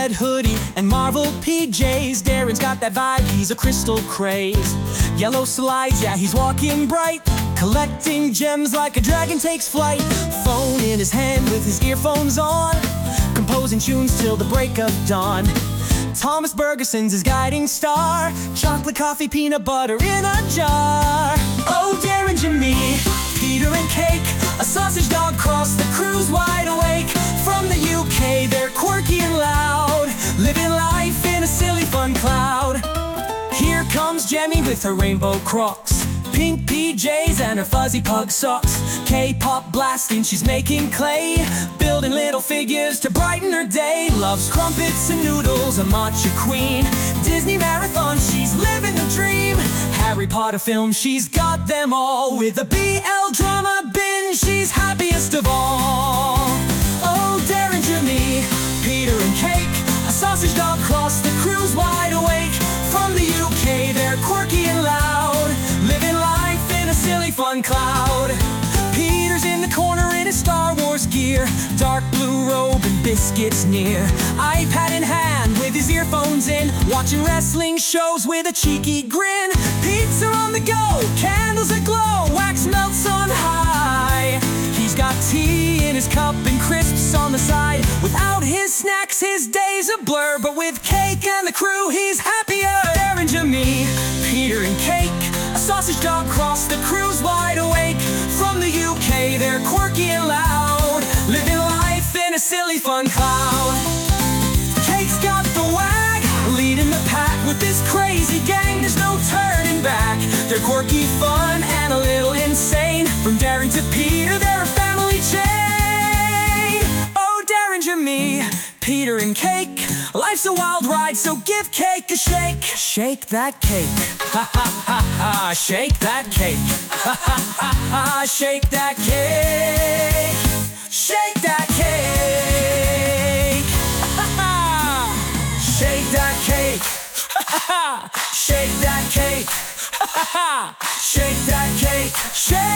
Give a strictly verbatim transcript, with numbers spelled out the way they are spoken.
red hoodie and Marvel P Js. Darren's got that vibe, he's a crystal craze. Yellow slides, yeah, he's walking bright, collecting gems like a dragon takes flight. Phone in his hand with his earphones on, composing tunes till the break of dawn. Thomas Bergerson's his guiding star, chocolate, coffee, peanut butter in a jar. Oh, Darren, Jimmy, Peter and Cake, a sausage dog cross the crew's wide awake. From the U K, they're quirky and loud, living life in a silly fun cloud. Here comes Jemmy with her rainbow Crocs, pink P Js and her fuzzy pug socks. K-pop blasting, she's making clay, building little figures to brighten her day. Loves crumpets and noodles, a matcha queen. Disney marathon, she's living the dream. Harry Potter films, she's got them all. With a B L drama binge, she's happiest of all. Oh, Darren, Jimmy, Peter and Cake, a sausage dog cross the crew's wide awake. From the U K, they're quirky and loud, living life in a silly fun cloud. Peter's in the corner in his Star Wars gear, dark blue robe and biscuits near. iPad in hand with his earphones in, watching wrestling shows with a cheeky grin. Pizza on the go, candles aglow, wax melts on high. He's got tea in his cup and crisps on the side. Without his snacks, his day's a blur, but with Cake and the crew, he's happier. Darren, Jimmy, Peter and Cake, a sausage dog cross the crew's wide awake. From the U K, they're quirky and loud, living life in a silly fun cloud. Cake's got the wag, leading the pack with this crazy gang. There's no turning back, they're quirky, fun, and a little insane. From Darren to Peter, they're a family chain. Oh, Darren, Jimmy, Peter and Cake, life's a wild ride, so give Cake a shake. Shake that cake, ha ha ha ha, shake that cake, ha ha ha ha, shake that cake, shake that cake, ha ha, shake that cake, ha ha, shake that cake, ha ha, shake that cake, shake.